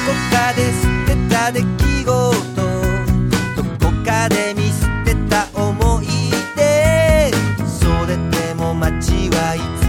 かで捨てた出来事、どこかで見捨てた思い出、それでも街はいつ